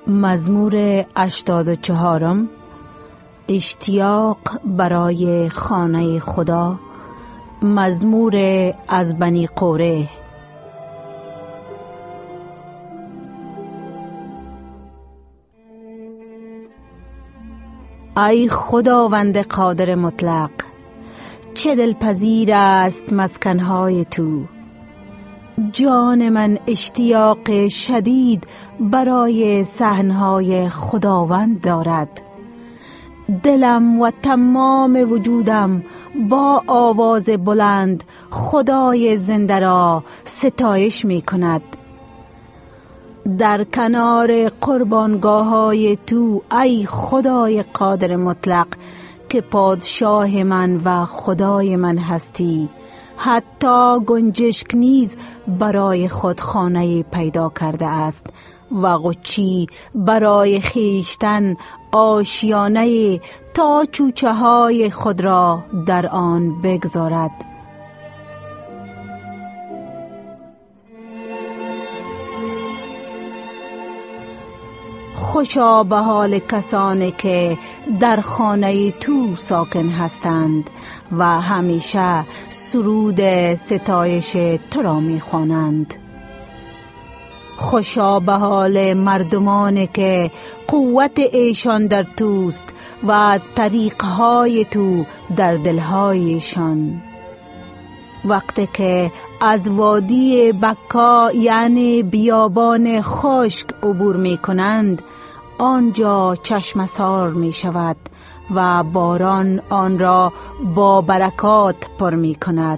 مزمور 84. اشتیاق برای خانه خدا. مزمور از بنی قوره. ای خداوند قادر مطلق، چه دلپذیر است مسکنهای تو. جان من اشتیاق شدید برای صحنهای خداوند دارد. دلم و تمام وجودم با آواز بلند خدای زنده را ستایش می کند. در کنار قربانگاه های تو ای خدای قادر مطلق، که پادشاه من و خدای من هستی. حتی گنجشک نیز برای خود خانه پیدا کرده است و قچی برای خیشتن آشیانه تا چوچه های خود را در آن بگذارد. خوشا به حال کسانی که در خانه تو ساکن هستند و همیشه سرود ستایش تو را می خوانند. خوشا به حال مردمانی که قوت ایشان در توست و طریقهای تو در دلهایشان. وقتی که از وادی بکا یعنی بیابان خشک عبور می کنند، آنجا چشمسار می شود و باران آن را با برکات پر می کند.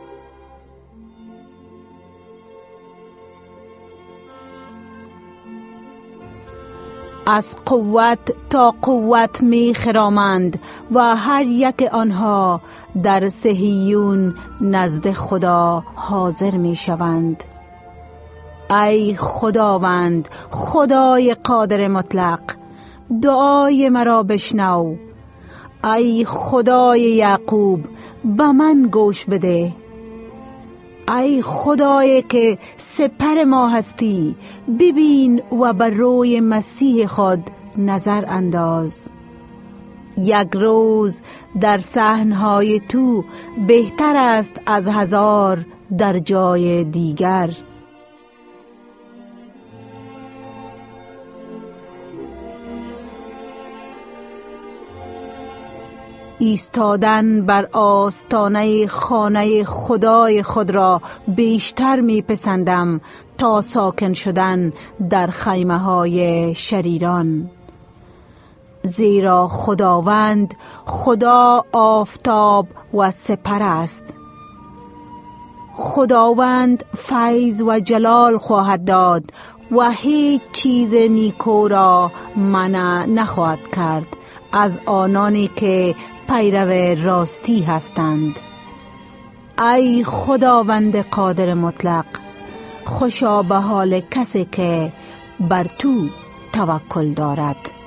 از قوت تا قوت می خرامند و هر یک آنها در صهیون نزد خدا حاضر می شوند. ای خداوند، خدای قادر مطلق، دعای مرا بشنو. ای خدای یعقوب، به من گوش بده. ای خدایی که سپر ما هستی، ببین و بر روی مسیح خود نظر انداز. یک روز در صحنهای تو بهتر است از 1000 در جای دیگر. ایستادن بر آستانه خانه خدای خود را بیشتر می پسندم تا ساکن شدن در خیمه های شریران. زیرا خداوند خدا آفتاب و سپر است. خداوند فیض و جلال خواهد داد و هیچ چیز نیکو را منع نخواهد کرد از آنانی که پیرو راستی هستند. ای خداوند قادر مطلق، خوشا به حال کسی که بر تو توکل دارد.